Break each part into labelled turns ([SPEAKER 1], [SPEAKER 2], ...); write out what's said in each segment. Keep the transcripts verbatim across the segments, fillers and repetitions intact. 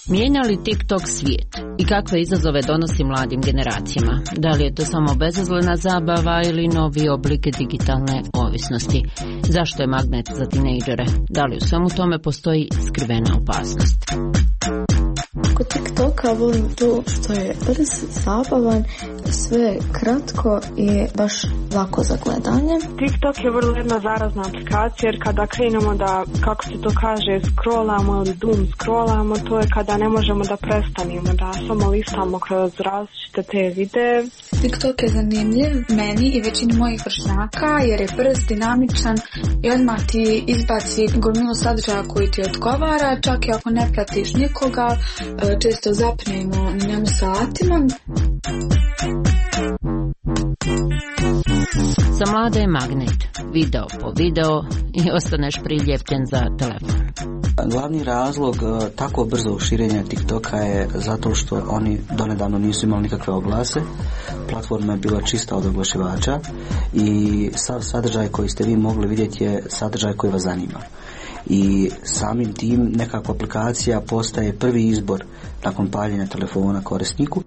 [SPEAKER 1] Mijenja li TikTok svijet i kakve izazove donosi mladim generacijama? Da li je to samo bezazlena zabava ili novi oblik digitalne ovisnosti? Zašto je magnet za tinejdžere? Da li u svemu tome postoji skrivena opasnost?
[SPEAKER 2] Kod TikToka volim to što je brz, zabavan, sve kratko i baš lako za gledanje.
[SPEAKER 3] TikTok je vrlo jedna zarazna aplikacija jer kada krenemo da, kako se to kaže, scrollamo ili doom scrollamo, to je kada ne možemo da prestanemo, da samo listamo kroz različite te videe.
[SPEAKER 4] TikTok je zanimljiv meni i većini mojih vršnjaka jer je brz, dinamičan i odmah ti izbaci gomilu sadržaja koji ti odgovara, čak i ako ne pratiš nikoga, često zapnemo na njemu satima.
[SPEAKER 1] Za mlade je magnet, video po video i ostaneš priljepten za telefon.
[SPEAKER 5] Glavni razlog tako brzog širenja TikToka je zato što oni donedavno nisu imali nikakve oglase. Platforma je bila čista od oglašivača i sav sadržaj koji ste vi mogli vidjeti je sadržaj koji vas zanima. I samim tim nekakva aplikacija postaje prvi izbor nakon paljenja telefona korisniku.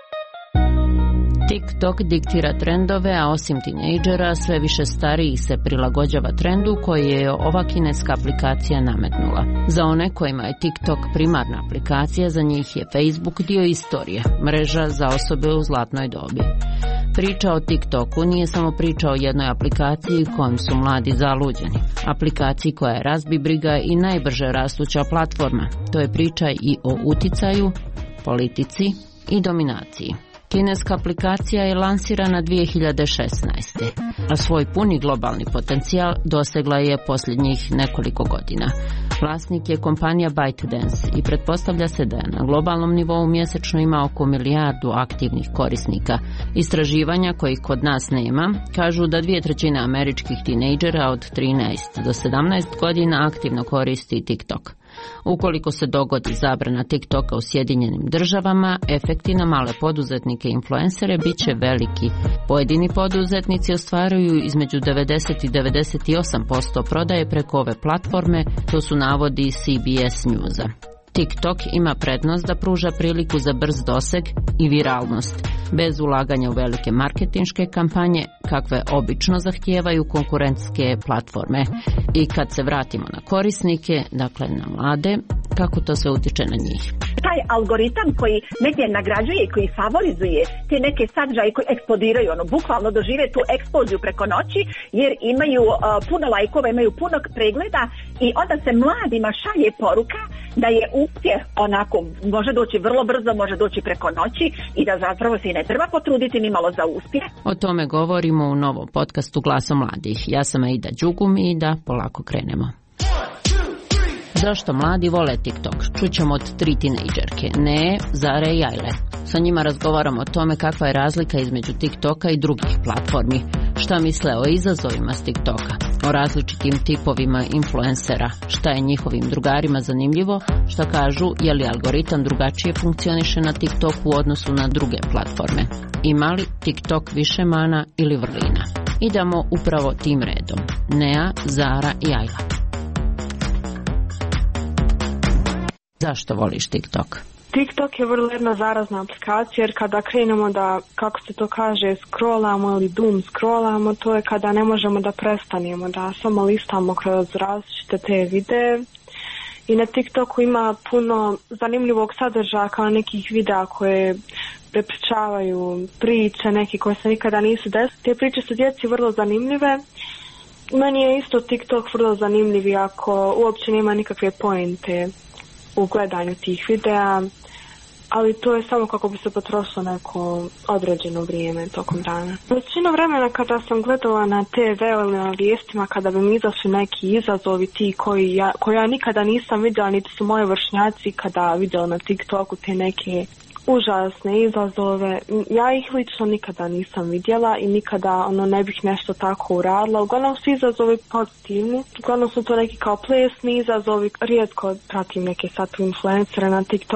[SPEAKER 1] TikTok diktira trendove, a osim tinejdžera sve više starijih se prilagođava trendu koji je ova kineska aplikacija nametnula. Za one kojima je TikTok primarna aplikacija, za njih je Facebook dio istorije, mreža za osobe u zlatnoj dobi. Priča o TikToku nije samo priča o jednoj aplikaciji kojom su mladi zaluđeni. Aplikaciji koja je razbibriga i najbrže rastuća platforma. To je priča i o uticaju, politici i dominaciji. Kineska aplikacija je lansirana dvije hiljade šesnaeste. a svoj puni globalni potencijal dosegla je posljednjih nekoliko godina. Vlasnik je kompanija ByteDance i pretpostavlja se da je na globalnom nivou mjesečno ima oko milijardu aktivnih korisnika. Istraživanja kojih kod nas nema kažu da dvije trećine američkih tinejdžera od trinaest do sedamnaest godina aktivno koristi TikTok. Ukoliko se dogodi zabrana TikToka u Sjedinjenim državama, efekti na male poduzetnike i influencere bit će veliki. Pojedini poduzetnici ostvaruju između devedeset i devedeset osam posto prodaje preko ove platforme, to su navodi C B S Newsa. TikTok ima prednost da pruža priliku za brz doseg i viralnost, bez ulaganja u velike marketinške kampanje, kakve obično zahtijevaju konkurentske platforme. I kad se vratimo na korisnike, dakle na mlade, kako to sve utiče na njih?
[SPEAKER 6] Taj algoritam koji negdje nagrađuje i koji favorizuje te neke sadržaje koji eksplodiraju, ono, bukvalno dožive tu eksploziju preko noći, jer imaju uh, puno lajkova, imaju puno pregleda i onda se mladima šalje poruka da je uspjeh onako, može doći vrlo brzo, može doći preko noći i da zapravo se i ne treba potruditi ni malo za uspjeh.
[SPEAKER 1] O tome govorimo u novom podcastu Glasom mladih. Ja sam Aida Đugum i da polako krenemo. Zašto mladi vole TikTok? Čućemo od tri tinejdžerke, Ne, Zare i Ajle. Sa njima razgovaramo o tome kakva je razlika između TikToka i drugih platformi, šta misle o izazovima s TikToka, o različitim tipovima influencera, šta je njihovim drugarima zanimljivo, šta kažu je li algoritam drugačije funkcioniše na TikToku u odnosu na druge platforme. Ima li TikTok više mana ili vrlina? Idemo upravo tim redom. Nea, Zara i Ajla. Zašto voliš TikTok?
[SPEAKER 3] TikTok je vrlo jedna zarazna aplikacija jer kada krenemo da, kako se to kaže, scrollamo ili doom scrollamo, to je kada ne možemo da prestanemo, da samo listamo kroz različite te videe. I na TikToku ima puno zanimljivog sadržaja kao nekih videa koje prepričavaju priče, neke koje se nikada nisu desile. Te priče su djeci vrlo zanimljive. Meni je isto TikTok vrlo zanimljiv ako uopće nema nikakve pointe u gledanju tih videa, ali to je samo kako bi se potrošilo neko određeno vrijeme tokom dana. Većinu vremena kada sam gledala na te ve ili na vijestima, kada bi mi izašli neki izazovi ti koji ja, koji ja nikada nisam vidjela, niti su moji vršnjaci kada vidjeli na TikToku te neke užasne izazove, ja ih lično nikada nisam vidjela i nikada ono ne bih nešto tako uradila. Uglavnom su izazovi pozitivni, uglavnom su to neki kao plesni izazovi, rijetko pratim neke sad influencere na TikToku.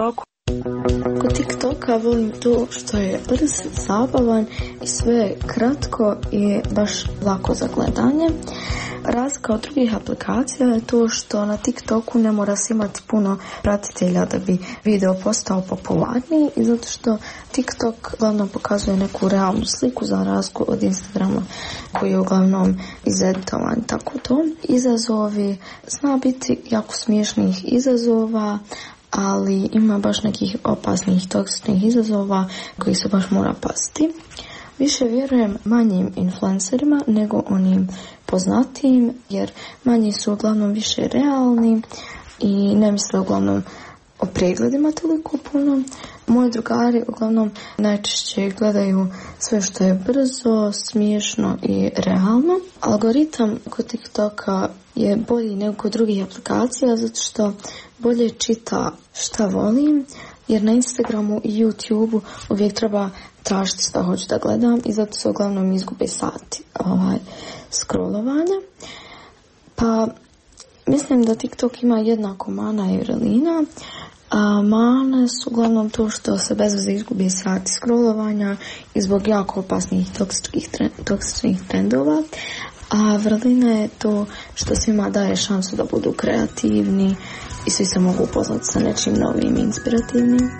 [SPEAKER 2] Kod TikToka volim to što je brz, zabavan i sve kratko i baš lako za gledanje. Razlika od drugih aplikacija je to što na TikToku ne mora se imati puno pratitelja da bi video postao popularniji i zato što TikTok uglavnom pokazuje neku realnu sliku za razliku od Instagrama koji je uglavnom izeditovan tako to. Izazovi, zna biti jako smiješnih izazova, ali ima baš nekih opasnih toksičnih izazova koji se baš mora paziti. Više vjerujem manjim influencerima nego onim poznatijim, jer manji su uglavnom više realni i ne misle uglavnom o pregledima toliko puno. Moji drugari uglavnom najčešće gledaju sve što je brzo, smiješno i realno. Algoritam kod TikToka je bolji nego kod drugih aplikacija zato što bolje čita šta volim, jer na Instagramu i YouTubeu uvijek treba tražiti šta hoću da gledam i zato se uglavnom izgube sati ovaj, scrollovanja. Pa mislim da TikTok ima jednako mana i vrlina. A mane su uglavnom to što se bez veze izgubi sati scrollovanja i zbog jako opasnih toksičnih, toksičnih trendova. A vrlina je to što svima daje šansu da budu kreativni i svi se mogu upoznati sa nečim novim i inspirativnim.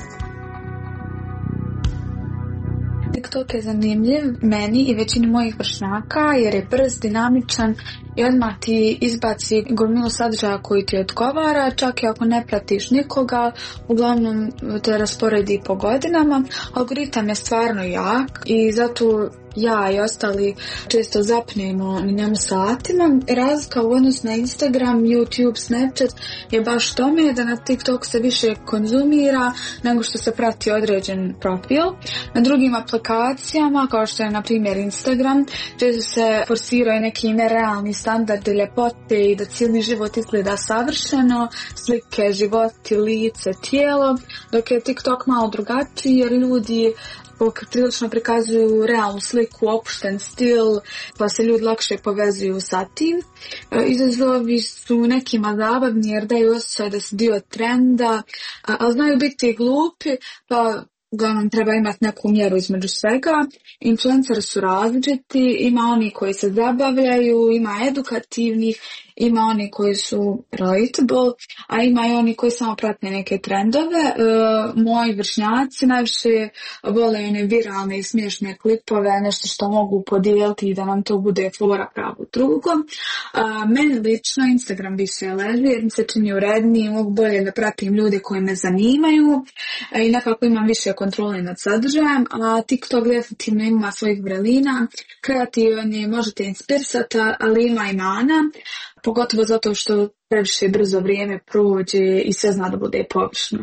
[SPEAKER 4] TikTok je zanimljiv meni i većini mojih vršnjaka jer je brz, dinamičan i odmah ti izbaci gomilu sadržaja koji ti odgovara, čak i ako ne pratiš nikoga, uglavnom te rasporedi po godinama. Algoritam je stvarno jak i zato ja i ostali često zapnemo na njemu satima. Razlika u odnosu na Instagram, YouTube, Snapchat je baš tome da na TikTok se više konzumira nego što se prati određen profil. Na drugim aplikacijama, kao što je na primjer Instagram, često se forsiraju neki nerealni standardi ljepote i da cijeli život izgleda savršeno, slike, životi, lice, tijelo, dok je TikTok malo drugačiji jer ljudi prilično prikazuju realnu sliku, opušten stil, pa se ljudi lakše povezuju sa tim. Izazovi su nekima zabavni jer daju osjećaj da su dio trenda, ali znaju biti glupi, pa uglavnom treba imati neku mjeru između svega. Influenceri su različiti, ima oni koji se zabavljaju, ima edukativnih, ima oni koji su relatable, a ima i oni koji samo prate neke trendove. E, moji vršnjaci najviše vole one viralne i smiješne klipove, nešto što mogu podijeliti i da nam to bude fora pravo drugo. E, meni lično Instagram više leži jer mi se čini uredniji, mogu bolje da pratim ljude koji me zanimaju e, i nekako imam više kontrole nad sadržajem, a TikTok definitivno ima svojih vrelina, kreativan je, možete inspirisati, ali ima i mana. Pogotovo zato što previše brzo vrijeme prođe i sve zna da bude površno.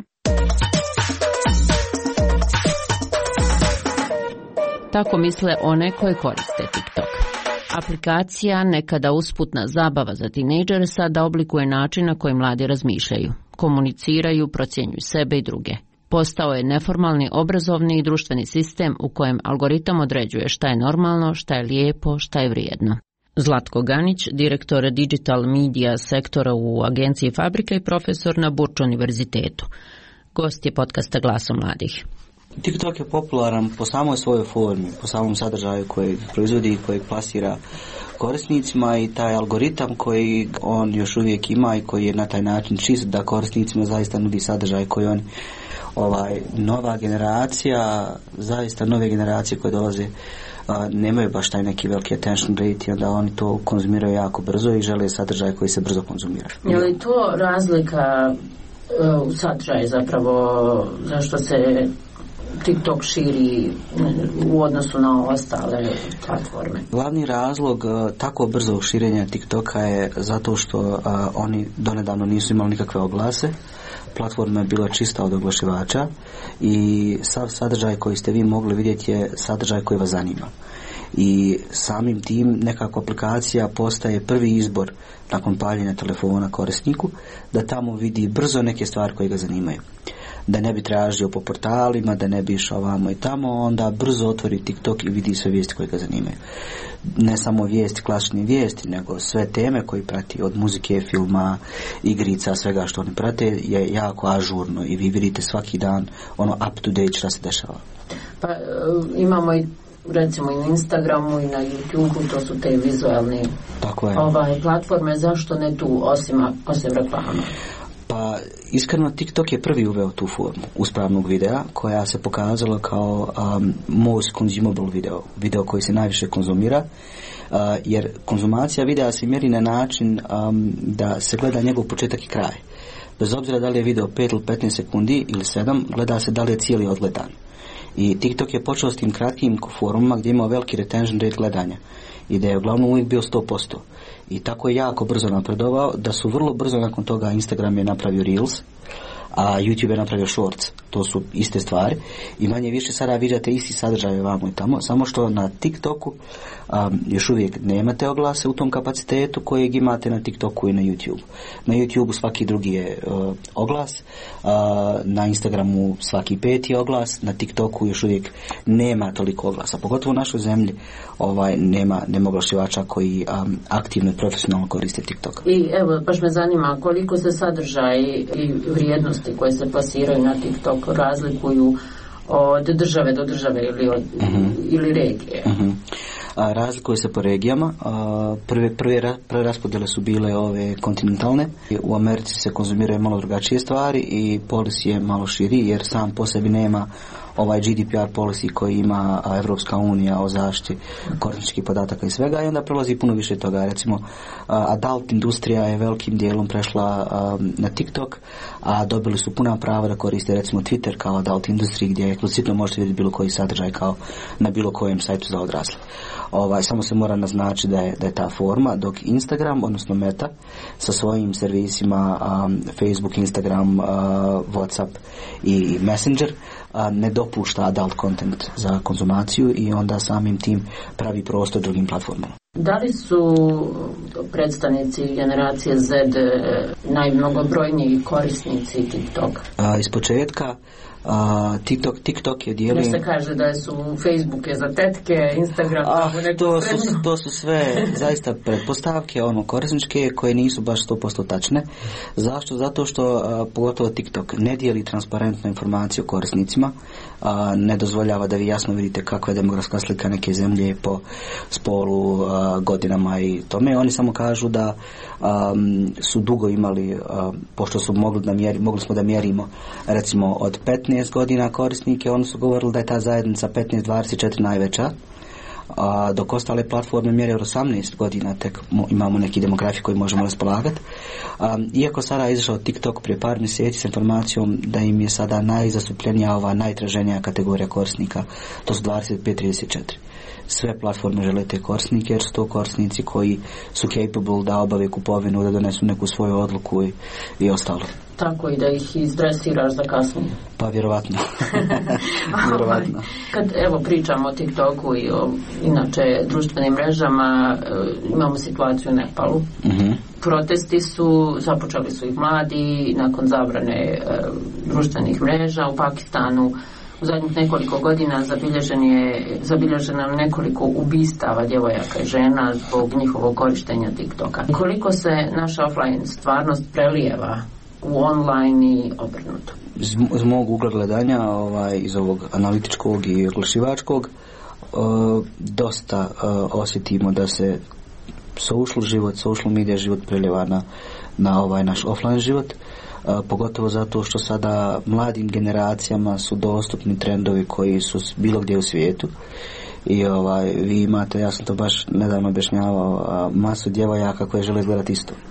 [SPEAKER 1] Tako misle one koje koriste TikTok. Aplikacija, nekada usputna zabava za tinejdžere, sada oblikuje način na koji mladi razmišljaju, komuniciraju, procjenjuju sebe i druge. Postao je neformalni obrazovni i društveni sistem u kojem algoritam određuje šta je normalno, šta je lijepo, šta je vrijedno. Zlatko Ganić, direktor digital media sektora u agenciji Fabrika i profesor na Burč univerzitetu. Gost je podcasta Glaso mladih.
[SPEAKER 5] TikTok je popularan po samoj svojoj formi, po samom sadržaju koji proizvodi i koji plasira korisnicima i taj algoritam koji on još uvijek ima i koji je na taj način čist da korisnicima zaista nudi sadržaj koji on ovaj, nova generacija, zaista nove generacije koje dolaze a, nemaju baš taj neki veliki attention rate i onda oni to konzumiraju jako brzo i žele sadržaj koji se brzo konzumira.
[SPEAKER 1] Je li to razlika uh, u sadržaju zapravo zašto se TikTok širi u odnosu na ostale platforme?
[SPEAKER 5] Glavni razlog uh, tako brzog širenja TikToka je zato što uh, oni donedavno nisu imali nikakve oglase. Platforma je bila čista od oglašivača i sav sadržaj koji ste vi mogli vidjeti je sadržaj koji vas zanima. i samim tim nekako aplikacija postaje prvi izbor nakon paljenja telefona korisniku, da tamo vidi brzo neke stvari koje ga zanimaju. Da ne bi tražio po portalima, da ne bi išao vamo i tamo, onda brzo otvori TikTok i vidi sve vijesti koje ga zanimaju. Ne samo vijesti, klasične vijesti, nego sve teme koje prati, od muzike, filma, igrica, svega što oni prate je jako ažurno i vi vidite svaki dan ono up to date šta se dešava.
[SPEAKER 1] Pa imamo i recimo i na Instagramu i na YouTubeu, to su te vizualne ovaj, platforme, zašto ne tu osim, osim reklama?
[SPEAKER 5] Pa iskreno TikTok je prvi uveo tu formu uspravnog videa koja se pokazala kao um, most consumable video, video koji se najviše konzumira, uh, jer konzumacija videa se mjeri na način um, da se gleda njegov početak i kraj. Bez obzira da li je video pet ili petnaest sekundi ili sedam, gleda se da li je cijeli odgledan. I TikTok je počeo s tim kratkim forumima gdje imao veliki retention rate gledanja i da je uglavnom uvijek bio sto posto. I tako je jako brzo napredovao da su vrlo brzo nakon toga Instagram je napravio Reels, a YouTube je napravio Shorts. To su iste stvari i manje više sada viđate isti sadržaj vamo i tamo, samo što na TikToku um, još uvijek nemate oglase u tom kapacitetu kojeg imate na TikToku i na YouTube. Na YouTube svaki drugi je uh, oglas, uh, na Instagramu svaki peti oglas, na TikToku još uvijek nema toliko oglasa, pogotovo u našoj zemlji ovaj, nema, nema oglašivača koji um, aktivno i profesionalno koriste TikTok.
[SPEAKER 1] I evo, baš me zanima koliko se sadržaj i vrijednosti koje se plasiraju na TikTok razlikuju od države do države ili, od, uh-huh. ili regije.
[SPEAKER 5] Uh-huh. A, razlikuju se po regijama. A, prve, prve, prve raspodjele su bile ove kontinentalne. U Americi se konzumiraju malo drugačije stvari i policy je malo širi jer sam po sebi nema ovaj G D P R policy koji ima Evropska unija o zaštiti korisničkih podataka i svega i onda prelazi puno više toga. Recimo, adult industrija je velikim dijelom prešla na TikTok, a dobili su puna prava da koriste recimo Twitter kao adult industriji gdje eksplicitno možete vidjeti bilo koji sadržaj kao na bilo kojem sajtu za odrasle. Ovaj, samo se mora naznačiti da je, da je ta forma, dok Instagram, odnosno Meta, sa svojim servisima um, Facebook, Instagram, uh, WhatsApp i Messenger uh, ne dopušta adult content za konzumaciju i onda samim tim pravi prostor drugim platformama.
[SPEAKER 1] Da li su predstavnici generacije Z najmnogobrojniji korisnici TikToka?
[SPEAKER 5] Uh, iz početka Uh, TikTok, TikTok je dijelio...
[SPEAKER 1] Jer se kaže da su Facebook je za tetke, Instagram...
[SPEAKER 5] Ah, to, su, to su sve zaista pretpostavke, ono, korisničke, koje nisu baš sto posto tačne. Zašto? Zato što, uh, pogotovo TikTok, ne dijeli transparentnu informaciju o korisnicima, uh, ne dozvoljava da vi jasno vidite kakva je demografska slika neke zemlje po spolu, uh, godinama i tome. Oni samo kažu da um, su dugo imali, uh, pošto su mogli, da mjeri, mogli smo da mjerimo, recimo, od petnaest godina korisnike, oni su govorili da je ta zajednica petnaest dvadeset četiri najveća, a dok ostale platforme mjere od osamnaest godina tek imamo neki demografi koji možemo raspolagati. Iako sada je izašao TikTok prije par mjeseci s informacijom da im je sada najzastupljenija ova najtraženija kategorija korisnika, to su dvadeset pet trideset četiri. Sve platforme žele te korisnike jer su to korisnici koji su capable da obave kupovinu, da donesu neku svoju odluku i, i ostalo.
[SPEAKER 1] Tako i da ih izdresiraš za kasnije.
[SPEAKER 5] Pa vjerovatno. vjerovatno.
[SPEAKER 1] Kad evo pričamo o TikToku i o inače društvenim mrežama, imamo situaciju u Nepalu. Uh-huh. Protesti su, započeli su ih mladi nakon zabrane e, društvenih mreža. U Pakistanu u zadnjih nekoliko godina zabilježen je, zabilježeno nekoliko ubistava djevojaka i žena zbog njihovog korištenja TikToka. Koliko se naša offline stvarnost prelijeva u online i obrnuto?
[SPEAKER 5] Iz mog ugla gledanja, ovaj, iz ovog analitičkog i oglašivačkog, uh, dosta uh, osjetimo da se social život, social media život prelijeva na, na ovaj naš offline život. Uh, pogotovo zato što sada mladim generacijama su dostupni trendovi koji su bilo gdje u svijetu i ovaj, vi imate, ja sam to baš nedavno objašnjavao, uh, masu djevojaka koje žele izgledati isto.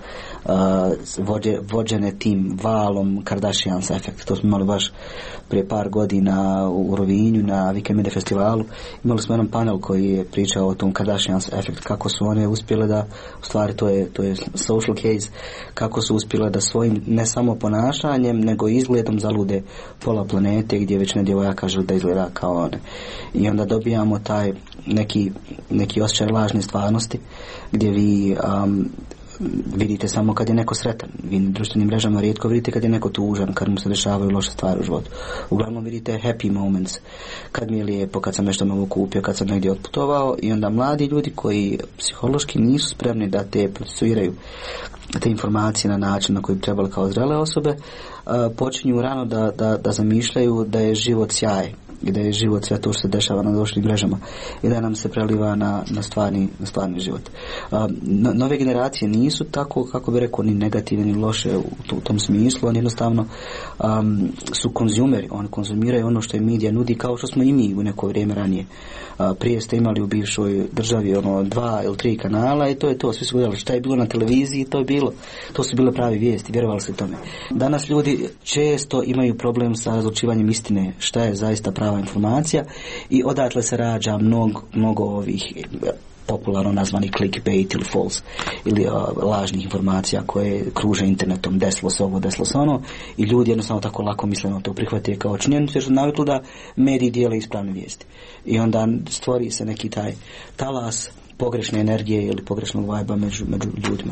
[SPEAKER 5] vođe, vođene tim valom Kardashians efekt. To smo imali baš prije par godina u Rovinju na Weekend Media festivalu. Imali smo jedan panel koji je pričao o tom Kardashians efekt, kako su one uspjele da, u stvari to je, to je social case, kako su uspjele da svojim ne samo ponašanjem nego i izgledom zalude pola planete gdje već ne djevojaka želi da izgleda kao one. I onda dobijamo taj neki, neki osjećaj lažne stvarnosti gdje vi um, vidite samo kad je neko sretan. Vi na društvenim mrežama rijetko vidite kad je neko tužan, kad mu se dešavaju loše stvari u životu. Uglavnom vidite happy moments, kad mi je lijepo, kad sam nešto novo kupio, kad sam negdje otputovao. I onda mladi ljudi koji psihološki nisu spremni da te procesuiraju te informacije na način na koji bi trebali kao zrele osobe, uh, počinju rano da, da, da zamišljaju da je život sjaj i da je život sve to što se dešava na društvenim mrežama i da nam se preliva na, na, stvarni, na stvarni život. Uh, no, nove generacije nisu tako, kako bi rekao, ni negativne ni loše u, u tom smislu. Oni jednostavno um, su konzumeri, oni konzumiraju ono što je medija nudi, kao što smo i mi u neko vrijeme ranije. Uh, prije ste imali u bivšoj državi ono dva ili tri kanala i to je to, svi su gledali šta je bilo na televiziji, to je bilo, to su bile pravi vijesti, vjerovali se tome. Danas ljudi često imaju problem sa razlučivanjem istine, šta je zaista prava informacija i odatle se rađa mnogo, mnogo ovih popularno nazvani clickbait ili false ili uh, lažnih informacija koje kruže internetom, desilo se ovo, desilo se ono, i ljudi jednostavno tako lako misleno to prihvate kao činjenicu jer su navikli da mediji dijele ispravne vijesti i onda stvori se neki taj talas pogrešne energije ili pogrešnog vajba među, među ljudima.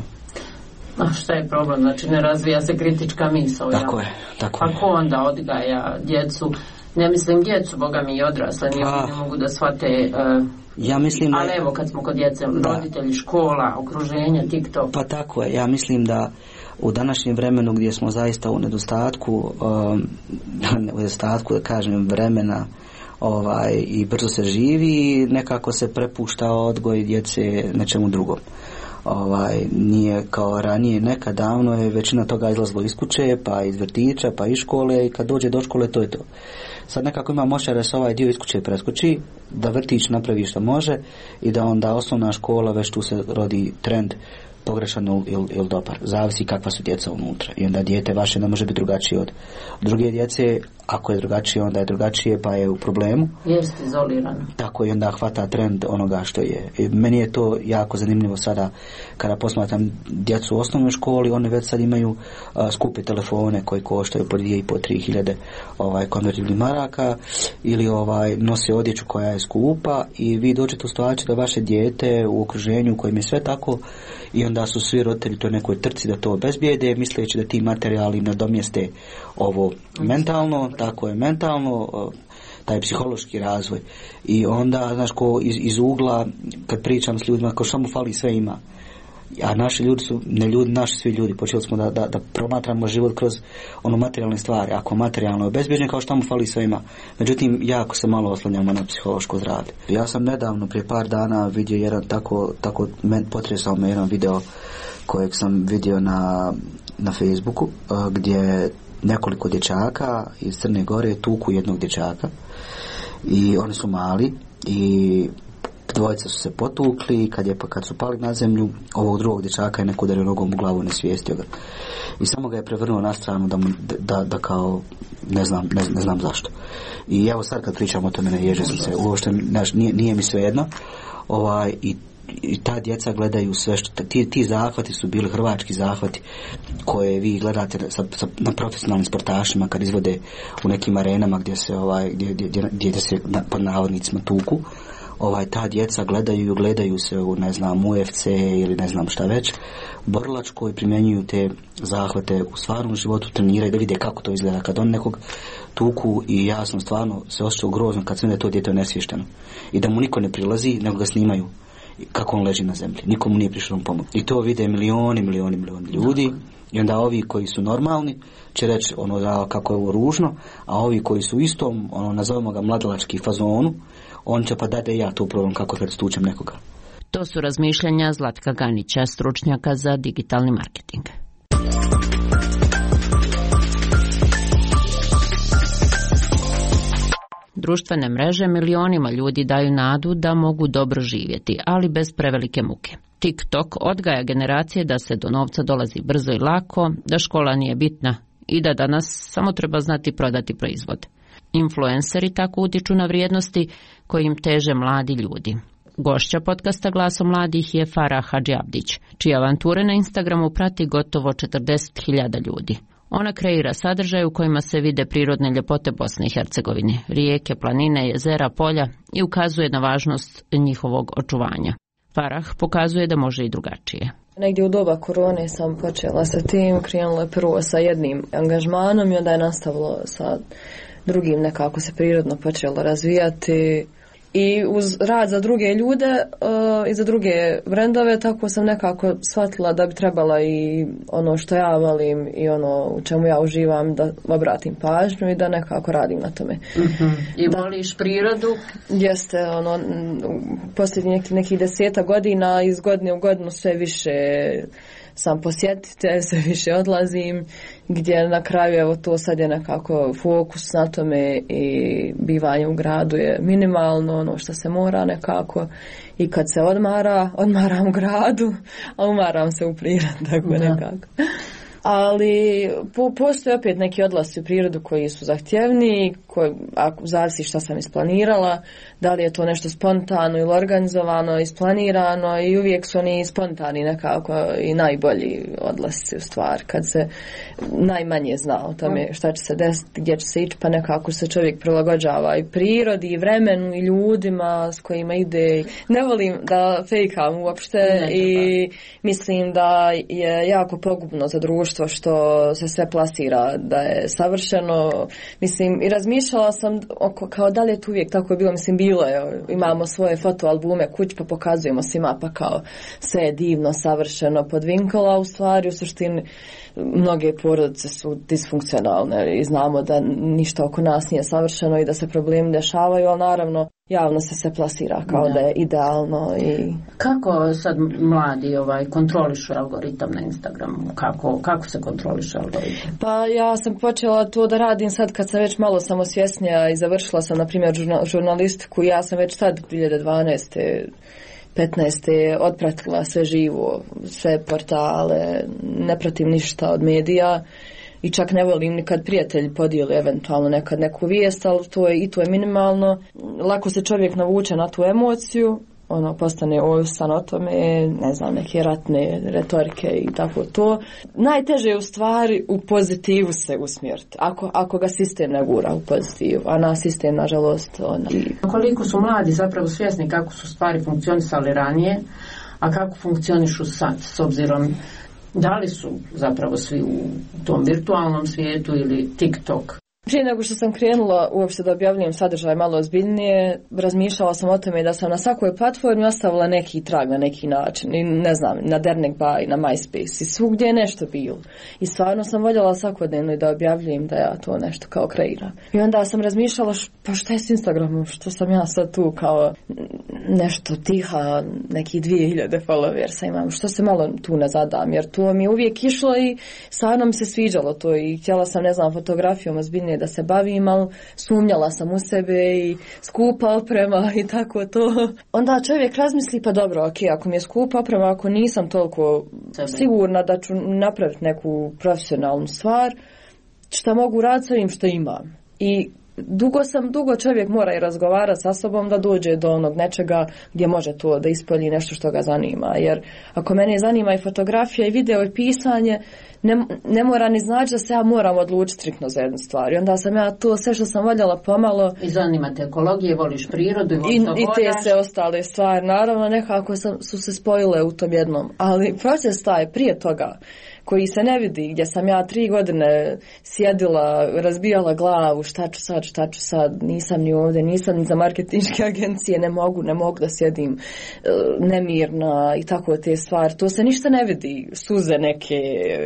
[SPEAKER 1] A šta je problem? Znači ne razvija se kritička misao.
[SPEAKER 5] Tako
[SPEAKER 1] ja?
[SPEAKER 5] je, tako je.
[SPEAKER 1] Kako onda odgaja djecu? Ne mislim djecu, boga mi i odrasle, ni oni ne mogu da shvate. Uh,
[SPEAKER 5] ja mislim da,
[SPEAKER 1] ali evo kad smo kod djece, da, roditelji, škola, okruženje, TikTok.
[SPEAKER 5] Pa tako je, ja mislim da u današnjem vremenu gdje smo zaista u nedostatku, um, u nedostatku da kažem vremena ovaj, i brzo se živi, nekako se prepušta odgoj djece nečemu drugom. Ovaj, nije kao ranije, nekad davno je većina toga izlazilo iz kuće, pa iz vrtića, pa iz škole i kad dođe do škole to je to. Sad nekako ima moća da se ovaj dio iz kuće preskoči, da vrtić napravi što može i da onda osnovna škola već tu se rodi trend pogrešan ili il dobar. Zavisi kakva su djeca unutra. I onda dijete vaše ne može biti drugačije od druge djece. Ako je drugačije, onda je drugačije, pa je u problemu.
[SPEAKER 1] Jest izolirano.
[SPEAKER 5] Tako, i onda hvata trend onoga što je. I meni je to jako zanimljivo sada kada posmatram djecu u osnovnoj školi, oni već sad imaju a, skupe telefone koji koštaju po dvije i po tri hiljade ovaj, konvertibilnih maraka ili ovaj, nose odjeću koja je skupa i vi dođete u situaciju da vaše dijete u okruženju u kojem je sve tako i onda su svi roditelji to nekoj trci da to obezbijede, misleći da ti materijali nadomjeste ovo mentalno, tako je mentalno, taj psihološki razvoj. I onda, znaš, ko iz, iz ugla, kad pričam s ljudima, kao što mu fali, sve ima. A naši ljudi su, ne ljudi, naši svi ljudi, počeli smo da, da, da promatramo život kroz ono materijalne stvari. Ako materijalno je obezbjeđen, kao što mu fali, sve ima. Međutim, jako se malo oslanjamo na psihološko zdravlje. Ja sam nedavno, prije par dana, vidio jedan tako, tako men, potresao me jedan video kojeg sam vidio na, na Facebooku, gdje nekoliko dječaka iz Crne Gore tuku jednog dječaka i oni su mali i dvojica su se potukli, kad, je, kad su pali na zemlju, ovog drugog dječaka je neko udario nogom u glavu, nesvijestio ga i samo ga je prevrnuo na stranu da, mu, da, da kao ne znam, ne, ne znam zašto. I evo sad kad pričam o tome, ne ježim se uopšte, nije, nije mi svejedno, ovaj, i i ta djeca gledaju sve što ti, ti zahvati su bili hrvački zahvati koje vi gledate sa, sa, na profesionalnim sportašima kad izvode u nekim arenama gdje se ovaj gdje, gdje, gdje se na, pod navodnicima tuku. Ovaj, ta djeca gledaju gledaju se u, ne znam, U F C ili ne znam šta već, borilačko, i primjenjuju te zahvate u stvarnom životu, treniraju da vide kako to izgleda kad on nekog tuku i jasno stvarno se osjećao grozno kad se da je to dijete nesvješteno i da mu niko ne prilazi nego ga snimaju kako on leži na zemlji, nikomu nije prišao pomoć. I to vide milioni, milioni, milioni ljudi. I onda ovi koji su normalni će reći ono da kako je ovo ružno, a ovi koji su u istom, ono nazovemo ga mladalački fazonu, on će pa da ja to probam kako kad stučem nekoga.
[SPEAKER 1] To su razmišljanja Zlatka Ganića, stručnjaka za digitalni marketing. Društvene mreže milionima ljudi daju nadu da mogu dobro živjeti, ali bez prevelike muke. TikTok odgaja generacije da se do novca dolazi brzo i lako, da škola nije bitna i da danas samo treba znati prodati proizvod. Influenceri tako utiču na vrijednosti kojim teže mladi ljudi. Gošća podcasta Glasom mladih je Farah Hadžiabdić, čije avanture na Instagramu prati gotovo četrdeset hiljada ljudi. Ona kreira sadržaje u kojima se vide prirodne ljepote Bosne i Hercegovine, rijeke, planine, jezera, polja i ukazuje na važnost njihovog očuvanja. Farah pokazuje da može i drugačije.
[SPEAKER 7] Negdje u doba korone sam počela sa tim, krenula je prvo sa jednim angažmanom i onda je nastavilo sa drugim, nekako se prirodno počelo razvijati. I uz rad za druge ljude uh, i za druge brendove, tako sam nekako shvatila da bi trebala i ono što ja volim i ono u čemu ja uživam da obratim pažnju i da nekako radim na tome.
[SPEAKER 1] Mm-hmm. I da, voliš prirodu?
[SPEAKER 7] Jeste, ono, posljednjih nekih, nekih deseta godina iz godine u godinu sve više sam posjetitelj, sve više odlazim, gdje na kraju evo to sad je nekako fokus na tome i bivanje u gradu je minimalno, ono što se mora nekako, i kad se odmara, odmaram u gradu, a umaram se u prirodi, tako da. Nekako. Ali po, postoje opet neki odlasci u prirodu koji su zahtjevni, koji, ako zavisi šta sam isplanirala, da li je to nešto spontano ili organizovano, isplanirano, i uvijek su oni spontani nekako i najbolji odlasci u stvar, kad se najmanje zna o tome šta će se desiti, gdje će se ići, pa nekako se čovjek prilagođava i prirodi, i vremenu, i ljudima s kojima ide. Ne volim da fejkam uopšte ne, i mislim da je jako pogubno za društvo što se sve plasira da je savršeno. Mislim, i razmišljala sam oko, kao da li je to uvijek tako je bilo. Mislim, bilo je, imamo svoje fotoalbume kuć pa pokazujemo svima pa kao sve je divno, savršeno, podvinkala, u stvari u suštini mnoge porodice su disfunkcionalne i znamo da ništa oko nas nije savršeno i da se problemi dešavaju, ali naravno javno se sve plasira kao da, da je idealno. I
[SPEAKER 1] kako sad mladi ovaj kontrolišu algoritam na Instagramu? Kako, kako se kontroliše algoritam?
[SPEAKER 7] Pa ja sam počela to da radim sad kad sam već malo samosvjesnija i završila sam na primjer žurnalistiku. Ja sam već tad dvije hiljade dvanaeste petnaeste otpratila sve živo, sve portale, ne pratim ništa od medija. I čak ne volim ni kad prijatelji podijeli eventualno nekad neku vijest, ali to je, i to je minimalno. Lako se čovjek navuče na tu emociju, ono, postane ovisan o tome, ne znam, neke ratne retorike i tako to. Najteže je u stvari u pozitivu se usmjeriti, ako, ako ga sistem ne gura u pozitivu, a na sistem, nažalost, ona.
[SPEAKER 1] Koliko su mladi zapravo svjesni kako su stvari funkcionisali ranije, a kako funkcionišu sad, s obzirom da li su zapravo svi u tom virtualnom svijetu ili TikTok?
[SPEAKER 7] Prije nego što sam krenula uopšte da objavljujem sadržaj malo ozbiljnije, razmišljala sam o tome da sam na svakoj platformi ostavila neki trag na neki način. I ne znam, na Dernek Bay, na MySpace i svugdje je nešto bilo. I stvarno sam voljela svakodnevno da objavljujem da ja to nešto kao kreiram. I onda sam razmišljala, š, pa šta je s Instagramom, što sam ja sad tu kao nešto tiha, neki dvije hiljade followersa imam, što se malo tu ne zadam, jer to mi je uvijek išlo i stvarno mi se sviđalo to i htjela sam, ne znam, fotografijom ozbiljnije da se bavim, ali sumnjala sam u sebe i skupa oprema i tako to. Onda čovjek razmisli, pa dobro, ok, ako mi je skupa oprema, ako nisam toliko sebe sigurna da ću napraviti neku profesionalnu stvar, šta mogu raditi s ovim što imam. I dugo sam, dugo čovjek mora i razgovarati sa sobom da dođe do onog nečega gdje može to da ispolji nešto što ga zanima. Jer ako mene zanima i fotografija i video i pisanje, ne, ne mora ni znači da se ja moram odlučiti striktno za jednu stvar. I onda sam ja to sve što sam voljela pomalo.
[SPEAKER 1] I zanima te ekologije, voliš prirodu i,
[SPEAKER 7] i, i te se ostale stvari. Naravno nekako sam, su se spojile u tom jednom. Ali proces taj prije toga koji se ne vidi, gdje sam ja tri godine sjedila, razbijala glavu, šta ću sad, šta ću sad, nisam ni ovdje, nisam ni za marketinške agencije, ne mogu, ne mogu da sjedim nemirna i tako te stvari. To se ništa ne vidi, suze neke,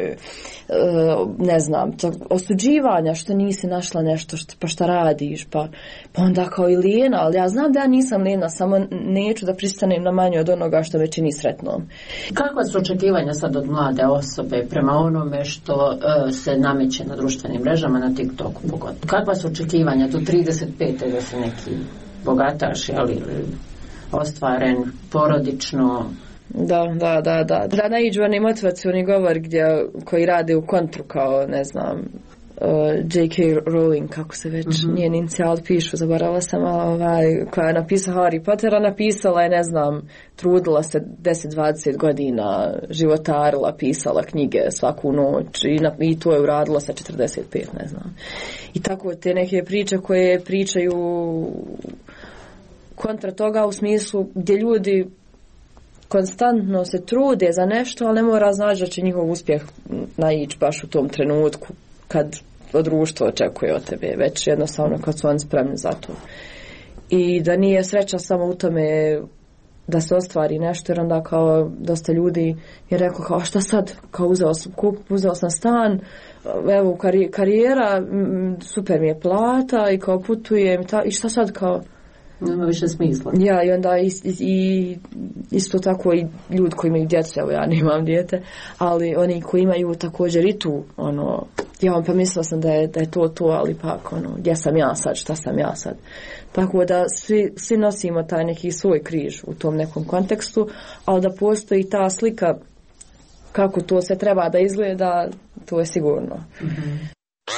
[SPEAKER 7] ne znam, to, osuđivanja što nisi našla nešto, što, pa šta radiš, pa, pa onda kao i lijena, ali ja znam da ja nisam lijena, samo neću da pristanem na manje od onoga što me čini sretnom.
[SPEAKER 1] Kakva su očekivanja sad od mlade osobe prema onome što uh, se nameće na društvenim mrežama, na TikToku pogotovo? Kakva su očekivanja do trideset pete da se neki bogataš, jel, ostvaren, porodično,
[SPEAKER 7] Da, da, da, da. Da naiđu oni motivacioni govor gdje, koji rade u kontru kao, ne znam, uh, J K. Rowling, kako se već mm-hmm. njen inicijal pišu, zaboravila sam, ovaj, koja je napisala Harry Pottera, napisala je, ne znam, trudila se deset dvadeset godina, životarila, pisala knjige svaku noć i, na, i to je uradila sa četrdeset pet, ne znam. I tako te neke priče koje pričaju kontra toga u smislu gdje ljudi konstantno se trude za nešto, ali ne mora znači da će njihov uspjeh naići baš u tom trenutku kad društvo očekuje od tebe, već jednostavno kad su oni spremni za to. I da nije sreća samo u tome da se ostvari nešto, jer onda kao dosta ljudi je rekao kao šta sad, kao uzeo sam, kup, uzeo sam stan, evo karijera, super mi je plata i kao putujem i, ta, i šta sad kao
[SPEAKER 1] nema više smisla.
[SPEAKER 7] Ja, i onda i, i, isto tako i ljudi koji imaju djece, evo ja nemam dijete, ali oni koji imaju također i tu, ono, ja pa mislila sam da je, da je to to, ali pak, ono, gdje sam ja sad, šta sam ja sad. Tako da svi, svi nosimo taj neki svoj križ u tom nekom kontekstu, ali da postoji ta slika kako to se treba da izgleda, to je sigurno. Mm-hmm.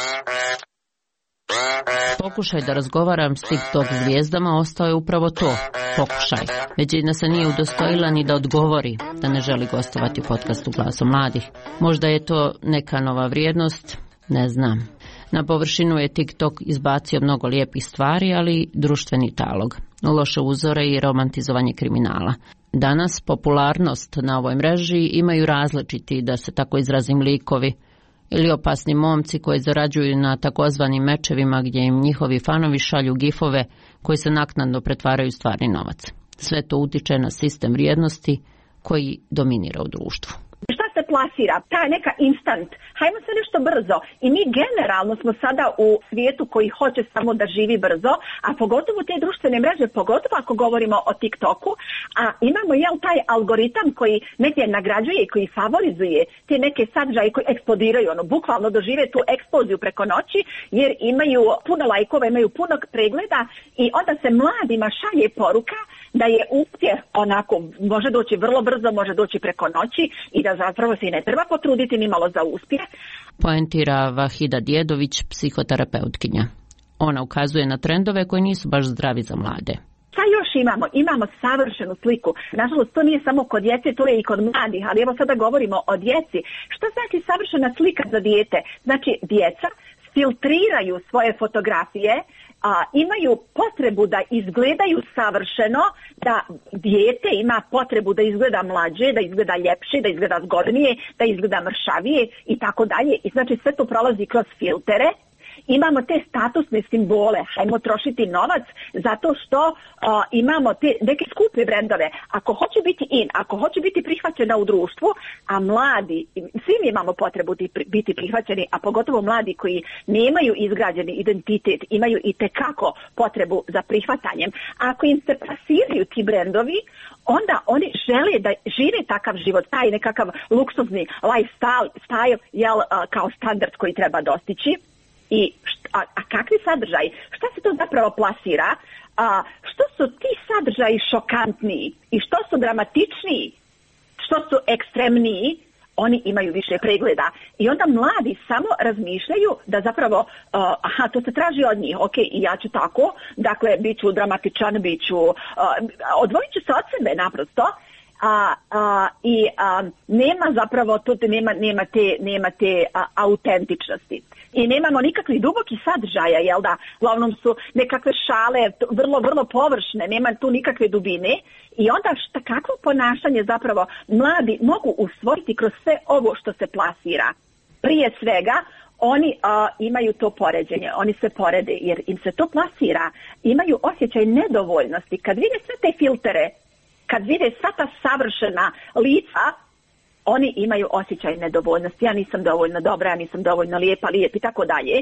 [SPEAKER 1] Pokušaj da razgovaram s TikTok zvijezdama ostao je upravo to, pokušaj. Većina se nije udostojila ni da odgovori da ne želi gostovati u podcastu Glasom mladih. Možda je to neka nova vrijednost, ne znam. Na površinu je TikTok izbacio mnogo lijepih stvari, ali društveni talog, loše uzore i romantizovanje kriminala. Danas popularnost na ovoj mreži imaju različiti, da se tako izrazim, likovi ili opasni momci koji zarađuju na takozvanim mečevima gdje im njihovi fanovi šalju gifove koji se naknadno pretvaraju stvarni novac. Sve to utiče na sistem vrijednosti koji dominira u društvu.
[SPEAKER 6] Šta se plasira? Ta neka instant. Hajmo se nešto brzo. I mi generalno smo sada u svijetu koji hoće samo da živi brzo, a pogotovo te društvene mreže, pogotovo ako govorimo o TikToku, a imamo jel taj algoritam koji negdje nagrađuje i koji favorizuje te neke sadržaje koji eksplodiraju, ono, bukvalno dožive tu eksploziju preko noći, jer imaju puno lajkova, imaju puno pregleda i onda se mladima šalje poruka da je uspjeh onako, može doći vrlo brzo, može doći preko noći i da zapravo se i ne treba potruditi ni malo za uspjeh.
[SPEAKER 1] Poentira Vahida Djedović, psihoterapeutkinja. Ona ukazuje na trendove koji nisu baš zdravi za mlade.
[SPEAKER 6] Šta još imamo? Imamo savršenu sliku. Nažalost, to nije samo kod djece, to je i kod mladih, ali evo sada govorimo o djeci. Što znači savršena slika za dijete? Znači, djeca filtriraju svoje fotografije, a, imaju potrebu da izgledaju savršeno, da dijete ima potrebu da izgleda mlađe, da izgleda ljepše, da izgleda zgodnije, da izgleda mršavije i tako dalje. I znači sve to prolazi kroz filtere. Imamo te statusne simbole, hajmo trošiti novac zato što uh, imamo te neke skupe brendove. Ako hoće biti in, ako hoće biti prihvaćena u društvu, a mladi, svi mi imamo potrebu biti prihvaćeni, a pogotovo mladi koji nemaju izgrađeni identitet, imaju i tekako potrebu za prihvatanjem. Ako im se plasiraju ti brendovi, onda oni žele da žive takav život, taj nekakav luksuzni lifestyle, style, jel, uh, kao standard koji treba dostići. I št, a, a kakvi sadržaji? Šta se to zapravo plasira? A, što su ti sadržaji šokantniji i što su dramatičniji, što su ekstremniji, oni imaju više pregleda. I onda mladi samo razmišljaju da zapravo, uh, aha, to se traži od njih, ok, i ja ću tako, dakle, bit ću dramatičan, bit ću, uh, odvojit ću se od sebe naprosto, a, a, i a, nema zapravo, tu nema, nema te, nema te a, autentičnosti. I nemamo nikakvih dubokih sadržaja, jel da? Uglavnom su nekakve šale, vrlo, vrlo površne, nema tu nikakve dubine. I onda šta, kakvo ponašanje zapravo mladi mogu usvojiti kroz sve ovo što se plasira? Prije svega, oni a, imaju to poređenje, oni se porede jer im se to plasira. Imaju osjećaj nedovoljnosti. Kad vide sve te filtere, kad vide sva ta savršena lica, oni imaju osjećaj nedovoljnosti. Ja nisam dovoljno dobra, ja nisam dovoljno lijepa, lijep i tako dalje.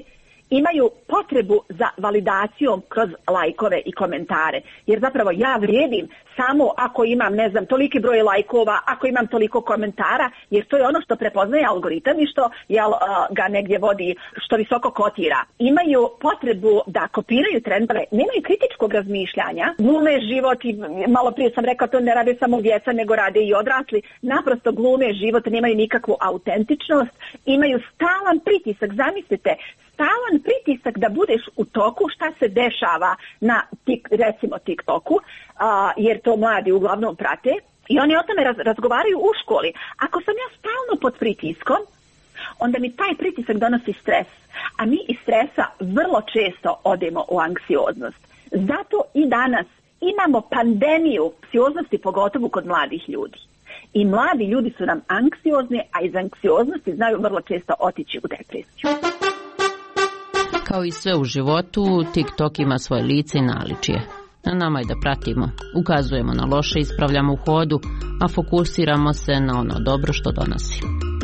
[SPEAKER 6] imaju potrebu za validacijom kroz lajkove i komentare. Jer zapravo ja vrijedim samo ako imam, ne znam, toliki broj lajkova, ako imam toliko komentara, jer to je ono što prepoznaje algoritam i što jel, ga negdje vodi, što visoko kotira. Imaju potrebu da kopiraju trendove, nemaju kritičkog razmišljanja, glume život i malo prije sam rekla to ne rade samo djeca nego rade i odrasli, naprosto glume život, nemaju nikakvu autentičnost, imaju stalan pritisak, zamislite, stalan pritisak da budeš u toku šta se dešava na tik, recimo TikToku, a, jer to mladi uglavnom prate i oni o tome raz, razgovaraju u školi. Ako sam ja stalno pod pritiskom, onda mi taj pritisak donosi stres, a mi iz stresa vrlo često odemo u anksioznost. Zato i danas imamo pandemiju anksioznosti, pogotovo kod mladih ljudi. I mladi ljudi su nam anksiozni, a iz anksioznosti znaju vrlo često otići u depresiju.
[SPEAKER 1] Kao i sve u životu, TikTok ima svoje lice i naličje. Na nama je da pratimo, ukazujemo na loše, ispravljamo u hodu, a fokusiramo se na ono dobro što donosi.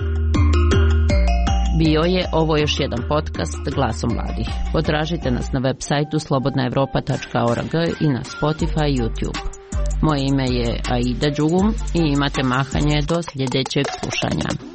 [SPEAKER 1] Bio je ovo još jedan podcast Glasom mladih. Potražite nas na web sajtu slobodna evropa tačka org i na Spotify i YouTube. Moje ime je Aida Đugum i imate mahanje do sljedećeg slušanja.